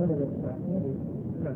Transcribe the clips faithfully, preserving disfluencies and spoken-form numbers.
ولا يدفع. نعم.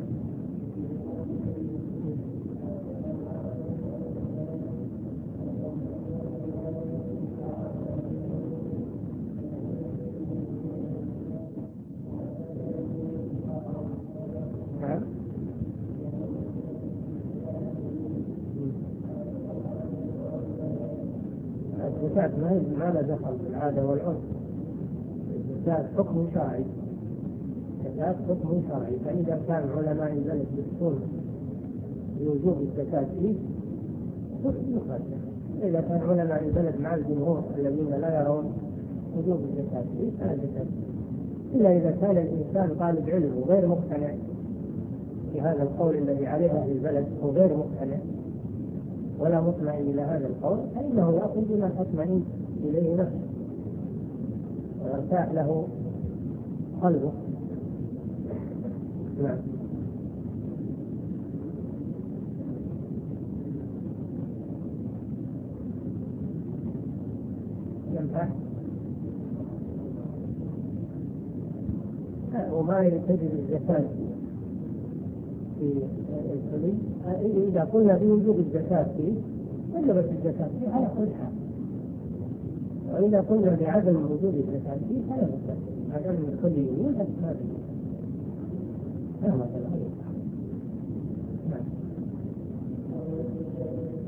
الزكاة ما لا دخل بالعادة والعرف، الزكاة حكم شرعي، الزكاة حكم شرعي. فإذا كان علماء البلد يفتون بوجوب الزكاة فيه يخرج. إذا كان علماء البلد مع الجمهور الذين لا يرون وجوب الزكاة فيه فلا زكاة فيه، إلا إذا كان الإنسان طالب علم وغير مقتنع بهذا القول الذي عليه أهل البلد وغير مقتنع ولا مطمئن إلى هذا القول، فإنه يأخذ بما تطمئن إليه نفسه ويرتاح له قلبه. نعم. ينفع وما تجب الزكاة في الحلي. إذا قلنا بوجوب الزكاة فيه وجبت الزكاة فيه على كل حال، وإذا قلنا بعدم وجوب الزكاة فيه فلا زكاة، عدم الحلي يوجد ما به. نعم.